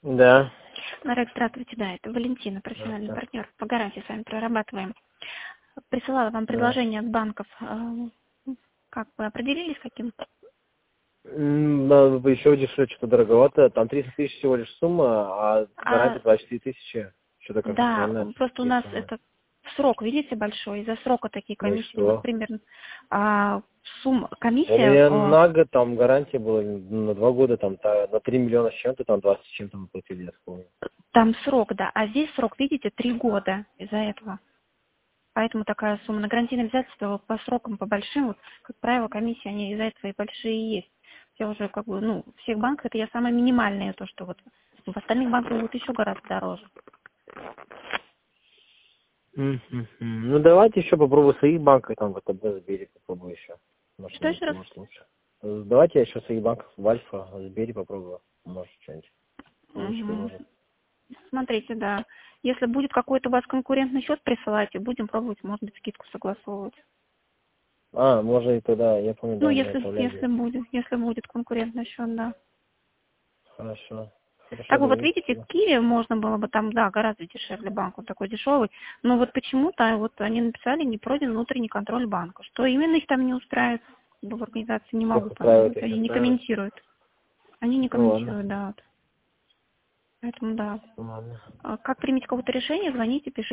Да. Марек, здравствуйте, да, это Валентина, профессиональный партнер. По гарантии с вами прорабатываем. Присылала вам предложение от банков. Как вы определились, каким? Еще дешевле, что-то дороговато. Там 300 тысяч всего лишь сумма, а гарантия 24 тысячи. Что-то как-то Да, странно. просто у нас это срок, видите, большой. Из-за срока такие Ну и комиссии. что? Вот примерно сумма, У комиссия. меня на год там гарантия была, на 2 года там на 3 миллиона с чем-то, там 20 с чем-то мы платили, я вспомнил. Там срок, да. А здесь срок, видите, 3 года из-за этого. Поэтому такая сумма. На гарантийные обязательства по срокам, по большим, вот, как правило, комиссии, они из-за этого и большие и есть. Я уже как бы, ну, всех банков, это я самая минимальная, то, что вот в остальных банках будут еще гораздо дороже. Ну давайте еще попробую в своих банках, там ВТБ, Сбере попробую еще. Может, Что еще раз? может лучше. Давайте я еще в своих банках в Альфа, Сбере попробую. Может что-нибудь лучше предложить. Смотрите, да. Если будет какой-то у вас конкурентный счет, присылайте, будем пробовать, может быть, скидку согласовывать. Можно и тогда, я помню, Ну, да, мне если будет конкурентный счет, да. Хорошо. Так вот, Договорились. видите, в Киеве можно было бы там, да, гораздо дешевле банк, он такой дешевый. Но вот почему-то вот они написали, не пройден внутренний контроль банка. Что именно их там не устраивает, в организации не могу понять. Они не комментируют. Они не комментируют, да. Вот. Поэтому, да. Ладно. Как примете какое-то решение, звоните, пишите.